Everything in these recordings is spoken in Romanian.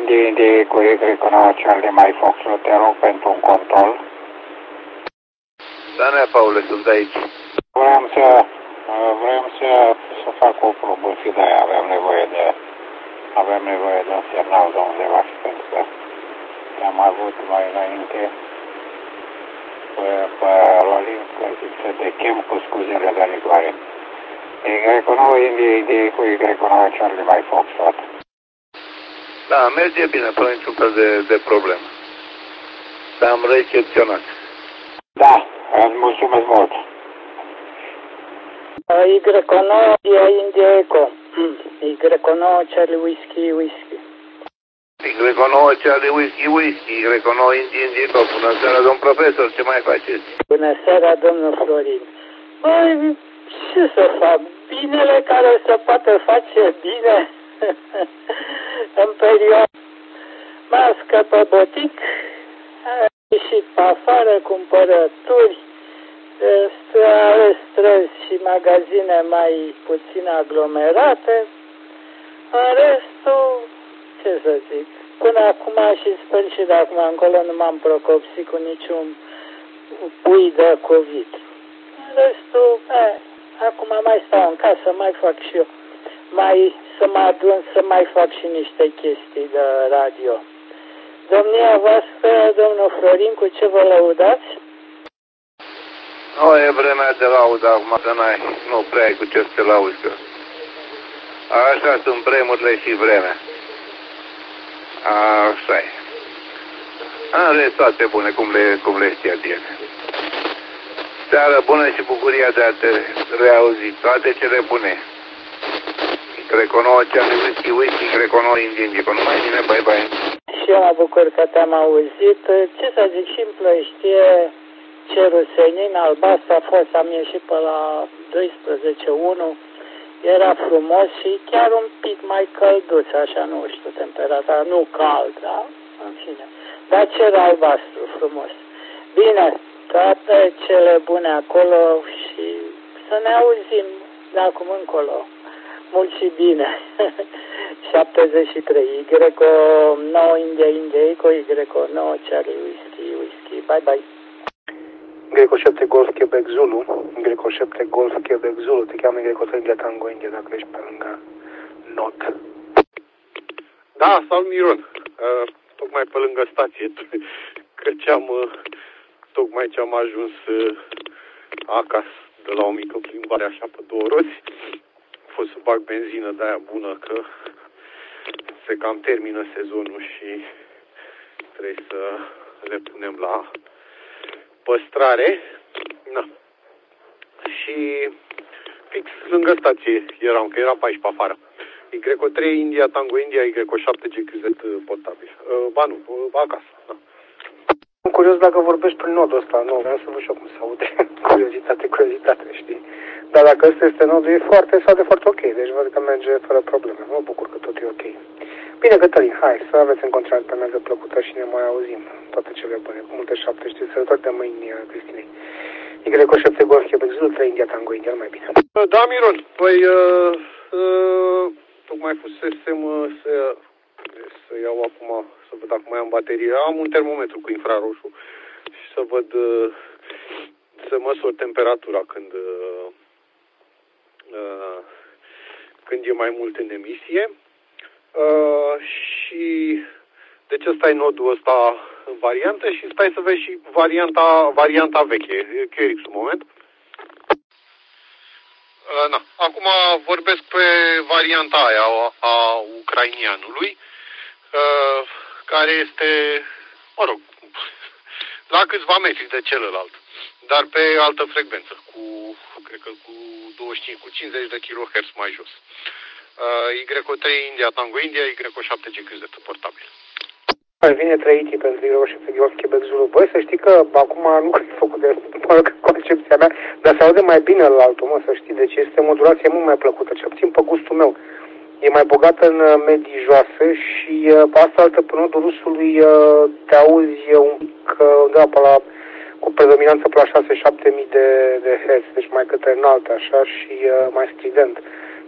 India cu Y, Charlie, mai Foxtrot, te rog pentru un control. Da, nea, Paule, sunt aici. Vreau să fac o probă și de-aia avem nevoie de un semnal de undeva și pentru că am avut mai înainte pe Rolin, că zice de chem cu scuzele de rigoare. Y9 India cu Y9 Charlie mai Foxtrot. Da, merge bine, fără niciun fel de problemă. Te-am recepționat. Da, îți mulțumesc mult. Y9 India Eco. Y9 Charlie Whiskey. Y9 Charlie Whiskey, Y9 India Eco. Bună seara, domn profesor, ce mai faceți? Bună seara, domnul Florin. Băi, ce să fac? Binele care se poate face bine în perioada. Mască pe botic, a ieșit pe afară, cumpărături, străzi și magazine mai puțin aglomerate. În restul, ce să zic, până acum și sper și de acum încolo nu m-am procopsit cu niciun pui de COVID. În restul, acum mai stau în casă, mai fac și eu, să mă adun, să mai fac și niște chestii de radio. Domnia voastră, domnul Florin, cu ce vă lăudați? Nu e vremea de laudă acum, că nu prea ai cu ce să te lauzi, că așa sunt vremurile și vremea. Așa e. În rest, toate bune, cum le știa tine. Seară bună și bucuria de a te reauzi. Toate cele bune. Y9 Charlie Whiskey, Y9 India, că numai bine, bye. Și eu mă bucur că te-am auzit. Ce să zic, și în Plăștie, cerul senin, albastru a fost, am ieșit pe la 12-1, era frumos și chiar un pic mai călduț, așa, nu știu, temperatura, nu cald, da? În fine. Dar cer albastru, frumos. Bine, toate cele bune acolo și să ne auzim de acum încolo. Mult și bine. 73. Y9 India Eco, Y9 Charlie Whiskey. Bye. Y7 Golf Quebec Zulu, Y7 Golf Quebec Zulu, te cheamă Y3 India Tango India dacă ești pe lângă not. Da, salut Miron, tocmai pe lângă stație, că tocmai ce am ajuns acasă de la o mică plimbare așa pe două roți. A fost să bag benzină de aia bună, că se cam termină sezonul și trebuie să le punem la păstrare. Na. Și fix lângă stație eram, că era pe aici pe afară. Y3 India Tango India, Y7 GQZ portabil. Ba nu, acasă. Da. Sunt curios dacă vorbești prin nodul ăsta. Nu, vreau să văd și eu cum se aude. Curiozitate, știi? Dar dacă ăsta este nodul, e foarte ok. Deci văd că merge fără probleme. Mă bucur că tot e ok. Bine, Cătălin, hai să aveți în continuare pe mea plăcută și ne mai auzim. Toate cele bune. Cu multe 7, știi, sărbători de mâini, Cristinei. Y7 Golf Quebec Zulu, 3 India Tango India, mai bine. Da, Miron, păi tocmai fusesem să iau acum, să văd dacă mai am baterie. Am un termometru cu infraroșu și să văd, să măsor temperatura când e mai mult în emisie. Și deci ăsta e nodul ăsta în variantă și stai să vezi și varianta veche. QRX un moment. Na. Acum vorbesc pe varianta aia a ucrainianului, care este, mă rog, la câțiva metri de celălalt, dar pe altă frecvență, cred că cu 25, cu 50 de kHz mai jos. Y3 India Tango India, Y7 GQZ portabil. Vine 3 pentru Y7 Golf Quebec Zulu. Băi, să știi că acum nu cred că e făcut de concepția mea, dar se aude mai bine la altul, mă, să știi. Deci este o modulație mult mai plăcută, cel puțin pe gustul meu. E mai bogată în medii joase și pe asta altă pe nodul rusului te auzi un pic undeva pe la, cu predominanță pe la 6-7 mii de hertz, deci mai către înalt așa și mai strident.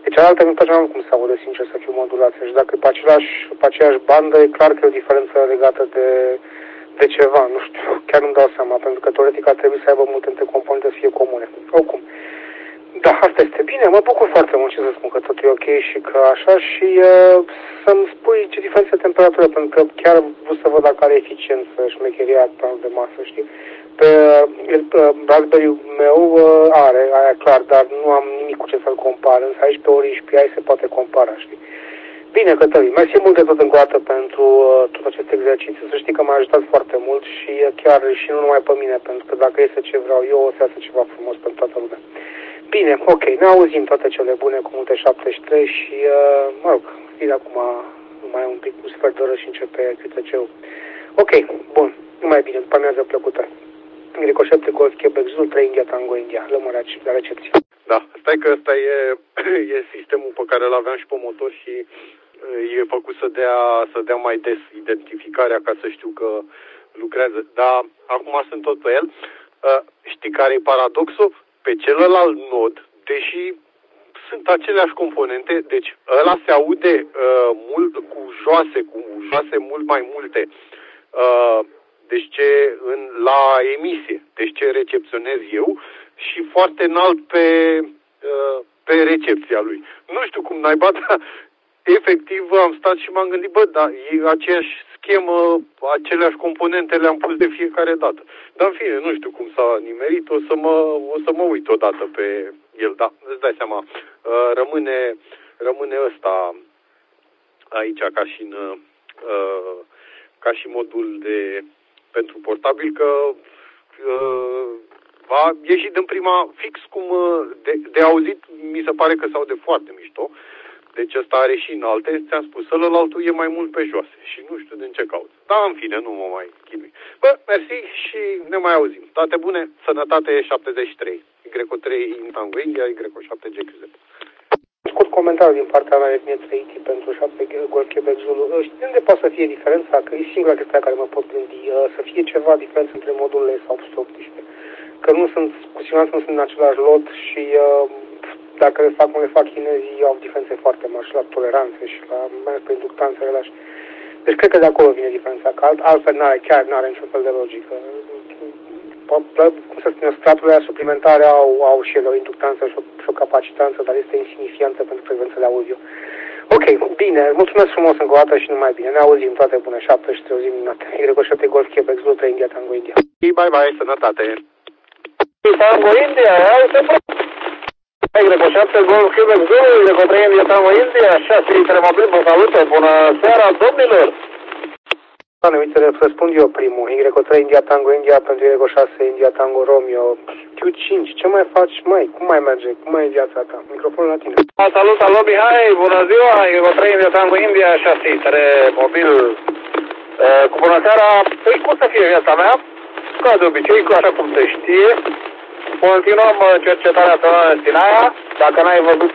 De cealaltă mi-mi place mai mult cum se aude, sincer, să fiu modulație. Și dacă e pe aceeași bandă, e clar că e o diferență legată de ceva, nu știu, chiar nu-mi dau seama, pentru că teoretic ar trebui să aibă multe între componente să fie comune. Oricum. Da, asta este bine, mă bucur foarte mult ce să spun că totul e ok și că așa și să-mi spui ce diferență de temperatură, pentru că chiar vreau să văd dacă are eficiență șmecheria planul de masă, știi? Pe Raspberry-ul meu are, aia clar, dar nu am nimic cu ce să-l compar, însă aici pe OrangePI se poate compara, știi? Bine, Cătălin, mersi mult de tot încă o dată pentru tot acest exercițiu, să știi că m-a ajutat foarte mult și chiar și nu numai pe mine, pentru că dacă este ce vreau eu, o să iasă ceva frumos pentru toată lumea. Bine, ok, ne auzim toate cele bune cu multe 73 și, mă rog, bine, acum mai un pic, un sfert de oră și începe QTC-ul. Ok, bun, numai bine, după amiază plăcută. Greco 7 Golf Quebec Zulu 3 India Tango India, lămăraci la recepție. Da, stai că ăsta e sistemul pe care îl aveam și pe motor și e făcut să dea mai des identificarea ca să știu că lucrează. Dar acum sunt tot pe el. Știi care e paradoxul? Pe celălalt nod, deși sunt aceleași componente, deci ăla se aude mult cu joase mult mai multe. Deci la emisie, deci ce recepționez eu și foarte înalt pe recepția lui. Nu știu cum naiba, dar efectiv am stat și m-am gândit, bă, dar e aceeași schemă, aceleași componente le-am pus de fiecare dată. Dar în fine, nu știu cum s-a nimerit, o să mă uit odată pe el, da, îți dai seama, rămâne ăsta aici ca și modul pentru portabil, că va ieși din prima fix cum de auzit, mi se pare că s-aude foarte mișto. Deci ăsta are și înalte, ți-am spus, ălălaltul e mai mult pe joase și nu știu din ce caut. Dar în fine, nu mă mai chinui. Bă, mersi și ne mai auzim. Toate bune, sănătate 73. Y3 in Tango India, Y7 GQZ. Scurt comentariu din partea mea de mine 3IT pentru 7 Golf Quebec Zulu. Știi unde poate să fie diferența? Că e singura chestia care mă pot gândi. Să fie ceva diferență între modurile sau 18. Că nu sunt, cu siguranță nu sunt în același lot și dacă le fac cum le fac chinezii, au diferențe foarte mari și la toleranțe și la mai pe inductanțele alea. Deci cred că de acolo vine diferența, că altfel n-are niciun fel de logică. Cum să spun, straturile aia suplimentare au și ele o inductanță și o capacitanță, dar este insignifiantă pentru frecvențele audio. Ok, bine, mulțumesc frumos încă o dată și numai bine. Ne auzim, toate bune, 73 o zi minunată. Y7 Golf Quebec Zulu 3 India Tango India. Bye bye, sănătate. Tango India, alte Y7 Golf Quebec Zulu, Y3 India Tango India, 6 Intermobil, vă salută, bună seara, domnilor! Doamne, uite, răspund eu primul. Y3 India Tango India pentru Y6 India Tango Romeo. Q5, ce mai faci, mai? Cum mai merge? Cum mai e viața ta? Microfonul la tine. Salut, alo, Mihai, bună ziua, Y3 India Tango India, 6 mobil. Cu bună seara, păi cum să fie viața mea? Ca de obicei, așa cum se știe. Continuăm cercetarea pe Sinaia. Dacă n-ai văzut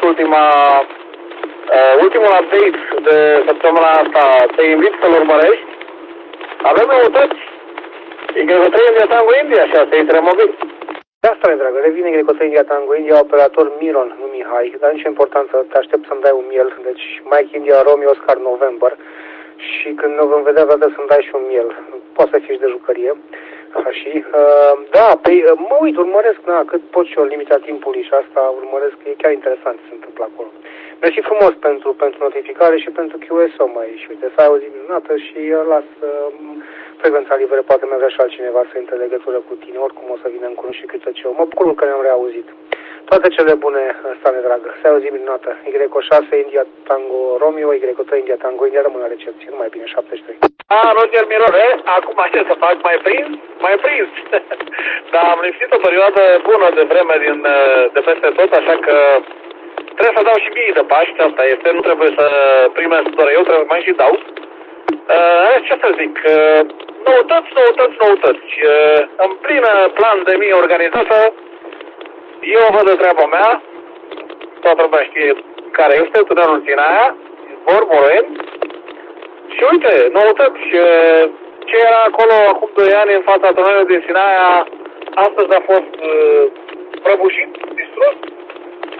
ultimul update de săptămâna asta, te invit să-l urmărești. Avem noutăți. Y3 India Tango India, 6 Intermobil. De asta, ne dragă, revine Y3 India Tango India, operator Miron, nu Mihai, dar nicio importanță, te aștept să-mi dai un miel, deci Mike India Romeo Oscar November și când ne vom vedea, vreau să-mi dai și un miel, poți să fii și de jucărie. Și, da, mă uit, urmăresc, cât pot și eu limita timpului și asta urmăresc, e chiar interesant ce se întâmplă acolo. Mersi frumos pentru notificare și pentru QSO, mai și uite, să ai o zi minunată și las frecvența liberă, poate mai vrea și altcineva să intre legătură cu tine, oricum o să vină în curând și QTC-ul. Mă bucur că ne-am reauzit. Toate cele bune, Stane dragă, să ai o zi minunată. Y6 India Tango Romeo, Y3 India Tango India, rămân la recepție, numai bine, 73. Roger Mirone, acum ce să fac, mai prins. Dar am lipsit o perioadă bună de vreme de peste tot, așa că trebuie să dau și mie de Paști, asta este, nu trebuie să primesc doar eu, trebuie să mai și dau. Ce să zic, noutăți. În plină plan de mie organizată, eu văd de treaba mea, toată lumea știe care este, tunelul Sinaia, zbor, Moroeni. Și uite, noutăți, ce era acolo acum 2 ani în fața tunelului din Sinaia, astăzi a fost prăbușit, distrus.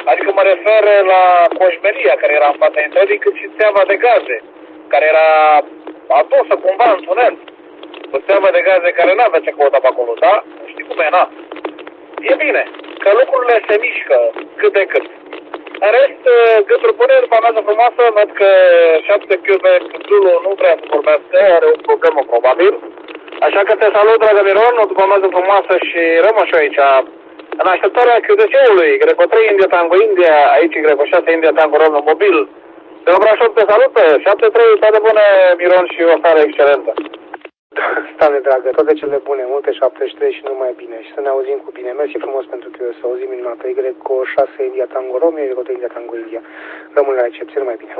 Adică mă refer la coșmeria care era în fața intrării, cât și țeava de gaze, care era adusă cumva în tunel. O țeavă de gaze care n-avea ce căuta pe acolo, da? Știi cum e, na? E bine, că lucrurile se mișcă cât de cât. În rest, gâtul pune după amiază frumoasă, văd că 7 Cube Zulu nu vrea să vorbească, are o problemă probabil. Așa că te salut, dragă Miron, o după amiază frumoasă și rămân și aici. În așteptarea QDC-ului, Greco 3 India Tango India, aici Greco 6 India Tango Romeo Mobil. De la Brașov te salută, 7-3, toate bune, Miron, și o seară excelentă. Stane, dragă, toate cele bune, multe 73 și numai bine. Și să ne auzim cu bine. Mersi frumos pentru că să auzim minunată. Greco 6 India Tango Romeo, Greco 3 India Tango India. Rămân la recepție, numai bine.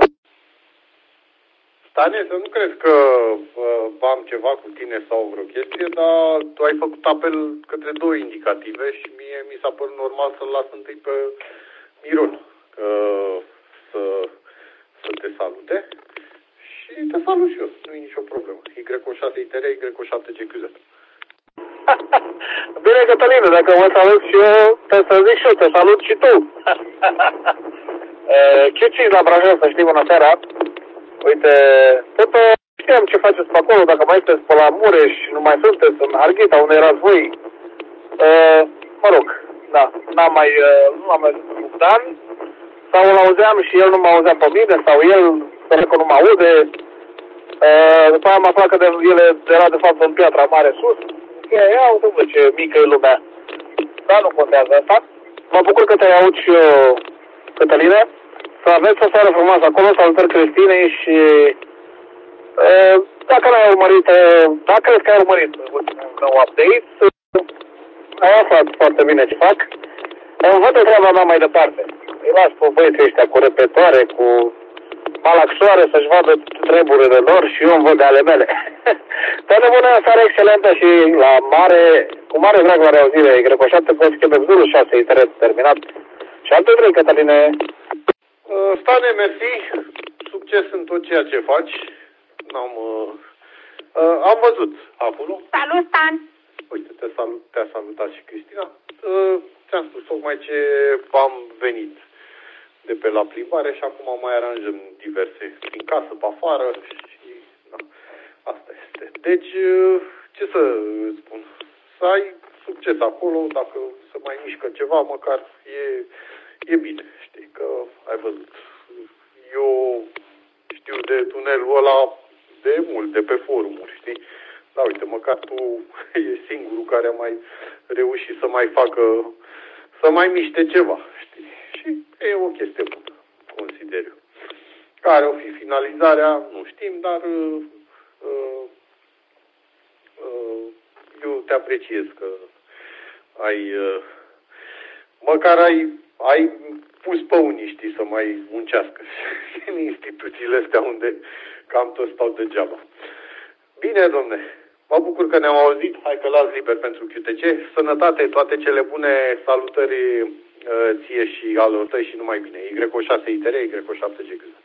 Stane, să nu crezi că am ceva cu tine sau vreo chestie, dar tu ai făcut apel către două indicative și mie mi s-a părut normal să-l las întâi pe Miron să te salute și te salut și eu, nu e nicio problemă. Y6 ITR, Y7 GQZ. Bine, Cătălină, dacă mă salut și eu, să zic și eu, te salut și tu. Q5 la Brașov, să știi, bună seara. Uite, tot știam ce faceți pe acolo, dacă mai sunteți pe la Mureș, nu mai sunteți în Harghita, unde erați voi. Mă rog, da, nu am mai zis cu Dan, sau îl auzeam și el nu mă auzea pe mine, sau el spune că nu mă aude. După aia am aflat că el era de fapt în Piatra Mare sus. Ia uite ce mică e lumea. Da, nu contează asta. Mă bucur că te-ai aud și eu, Cătăline. Să aveți o seară frumoasă acolo, salutări Cristinei și dacă n-ai urmărit, dacă crezi că ai urmărit ultimul nou update, ai aflat foarte bine ce fac. Văd de treaba mea mai departe. Îi las pe băieții ăștia cu repetoare, cu malaxoare să-și vadă treburile lor și eu îmi văd de ale mele. Toate bună, seară excelentă și la mare, cu mare drag la reauzire, Greco 7 poți Quebec Zulu 6, interes terminat. Și alte vrei, Cătăline. Stane, mersi, succes în tot ceea ce faci. Am văzut acolo. Salut, Stan! Uite, te-a salutat și Cristina. Ți-am spus tocmai ce am venit de pe la plimbare și acum mai aranjăm diverse prin casă, pe afară și da, asta este. Deci, ce să spun, să ai succes acolo, dacă se mai mișcă ceva, măcar e bine, știi, că ai văzut. Eu știu de tunelul ăla de mult, de pe forumuri, știi? Dar uite, măcar tu ești singurul care a mai reușit să mai facă, să mai miște ceva, știi? Și e o chestie bună, consider eu. Care o fi finalizarea, nu știm, dar eu te apreciez că măcar ai pus pe unii, știi, să mai muncească în instituțiile astea unde cam tot stau degeaba. Bine, domne, mă bucur că ne-am auzit, hai că las liber pentru QTC, sănătate, toate cele bune, salutări ție și alor tăi și numai bine. Y6 ITR, Y7 GQ.